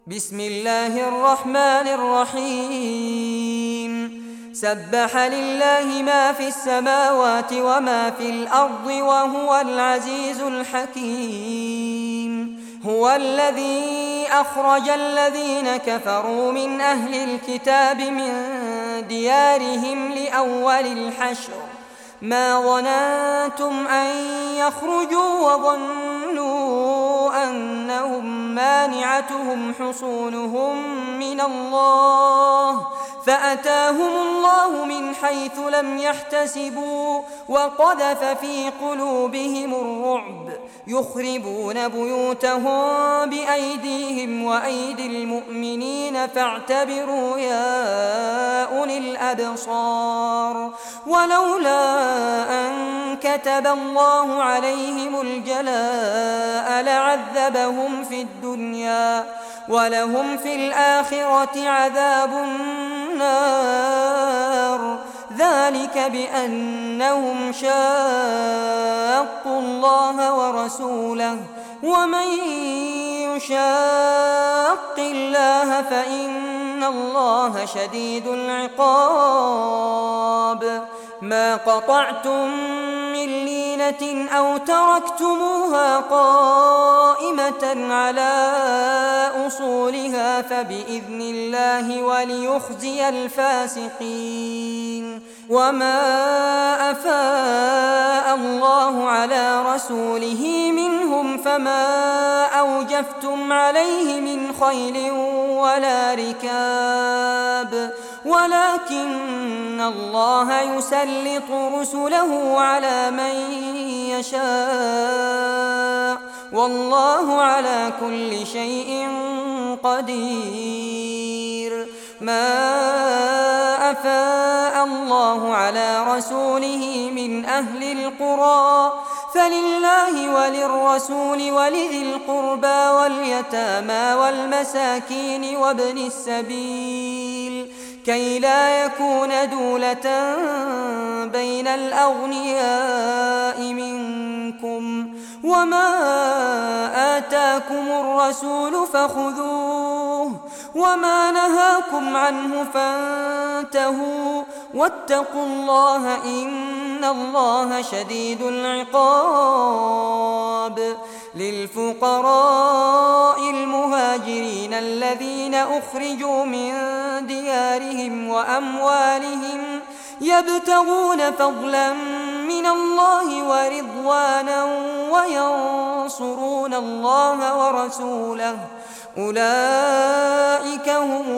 بسم الله الرحمن الرحيم. سبح لله ما في السماوات وما في الأرض وهو العزيز الحكيم. هو الذي أخرج الذين كفروا من أهل الكتاب من ديارهم لأول الحشر ما ظننتم أن يخرجوا وظنوا أنهم مانعتهم حصونهم من الله فأتاهم الله من حيث لم يحتسبوا وقذف في قلوبهم الرعب يخربون بيوتهم بأيديهم وأيدي المؤمنين فاعتبروا يا أولي الأبصار. ولولا أن كتب الله عليهم الجلاء لعذبهم في الدنيا ولهم في الآخرة عذاب النار ذلك بأنهم شاقوا الله ورسوله ومن يشاق الله فإن الله شديد العقاب. ما قطعتم من لينة أو تركتموها قائمة على أصولها فبإذن الله وليخزي الفاسقين. وما أفاء الله على رسوله منهم فما أوجفتم عليه من خيل ولا ركاب ولكن الله يسلط رسله على من يشاء والله على كل شيء قدير. ما أفاء الله على رسوله من أهل القرى فلله وللرسول ولذي القربى واليتامى والمساكين وابن السبيل كي لا يكون دولة بين الأغنياء منكم. وما آتاكم الرسول فخذوه وما نهاكم عنه فانتهوا واتقوا الله إن الله شديد العقاب. للفقراء المهاجرين الذين أخرجوا من ديارهم وأموالهم يبتغون فضلا من الله ورضوانا وينصرون الله ورسوله أولئك هم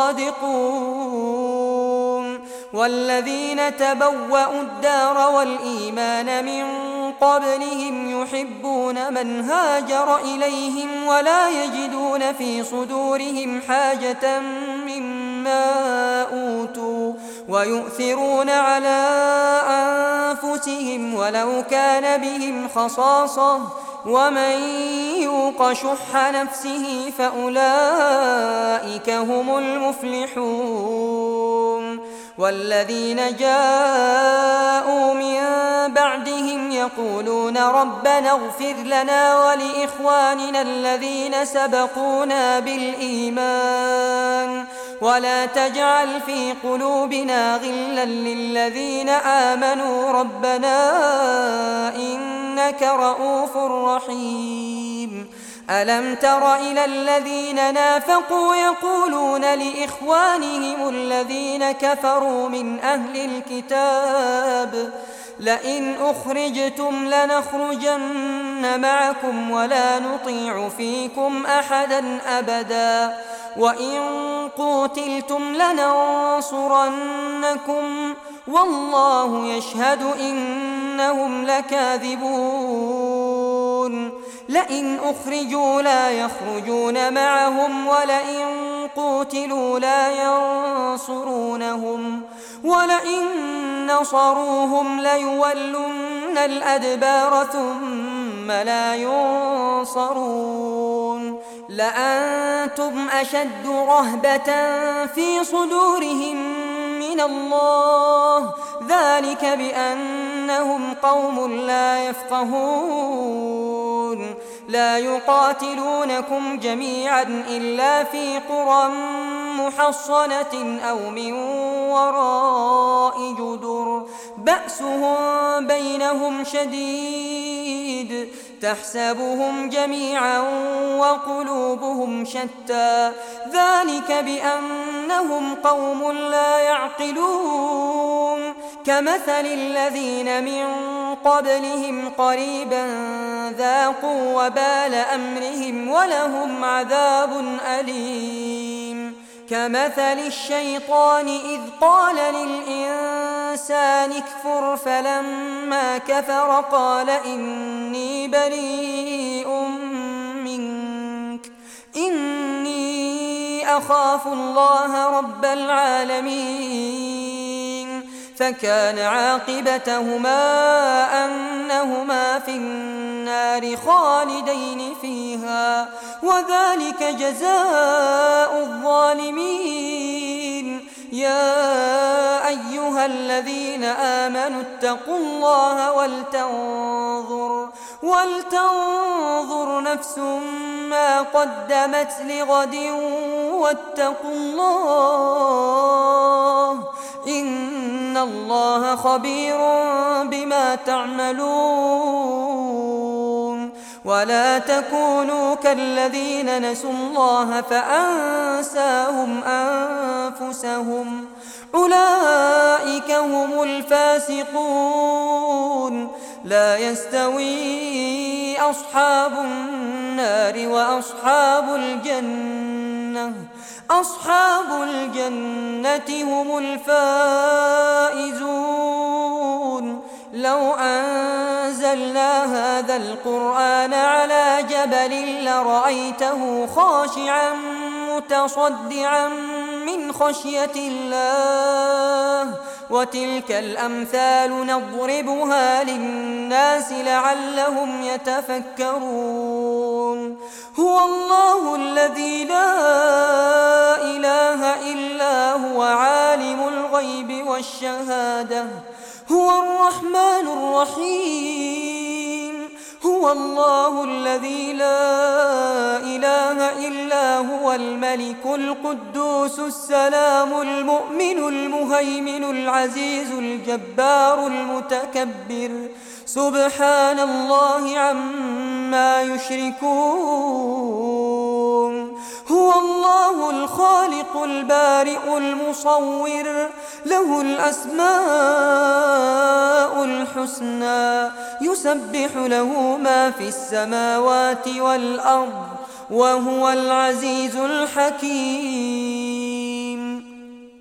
الصادقون. والذين تبوأوا الدار والإيمان من قبلهم يحبون من هاجر إليهم ولا يجدون في صدورهم حاجة مما أوتوا ويؤثرون على أنفسهم ولو كان بهم خصاصة ومن يوق شح نفسه فأولئك هم المفلحون. والذين جاءوا من بعدهم يقولون ربنا اغفر لنا ولإخواننا الذين سبقونا بالإيمان ولا تجعل في قلوبنا غلا للذين آمنوا ربنا إنك رؤوف رحيم. ألم تر إلى الذين نافقوا يقولون لإخوانهم الذين كفروا من أهل الكتاب لئن أخرجتم لنخرجن معكم ولا نطيع فيكم أحدا أبدا وإن قوتلتم لننصرنكم والله يشهد إنهم لكاذبون. لئن أخرجوا لا يخرجون معهم ولئن قوتلوا لا ينصرونهم ولئن نصروهم ليولن الأدبار ثم لا ينصرون. لأنتم أشد رهبة في صدورهم من الله ذلك بأنهم قوم لا يفقهون. لا يقاتلونكم جميعا إلا في قرى محصنة أو من وراء جدر بأسهم بينهم شديد تحسبهم جميعا وقلوبهم شتى ذلك بأنهم قوم لا يعقلون كمثل الذين من قبلهم قريبا ذاقوا وبال أمرهم ولهم عذاب أليم كمثل الشيطان إذ قال للإنسان اكفر فلما كفر قال إني بريء منك إني أخاف الله رب العالمين فكان عاقبتهما أنهما في النار خالدين فيها وذلك جزاء الظالمين يا أيها الذين آمنوا اتقوا الله ولتنظر نفس ما قدمت لغد واتقوا الله إن الله خبير بما تعملون ولا تكونوا كالذين نسوا الله فأنساهم أنفسهم أولئك هم الفاسقون لا يستوي أصحاب النار وأصحاب الجنة أصحاب الجنة هم الفائزون لو أنزلنا هذا القرآن على جبل لرأيته خاشعا متصدعا من خشية الله وتلك الأمثال نضربها للناس لعلهم يتفكرون هو الله الذي لا إله إلا هو عالم الغيب والشهادة هو الرحمن الرحيم هو الله الذي لا إله إلا هو الملك القدوس السلام المؤمن المهيمن العزيز الجبار المتكبر سبحان الله عما يشركون هو الله الخالق البارئ المصور له الأسماء الحسنى يسبح له ما في السماوات والأرض وهو العزيز الحكيم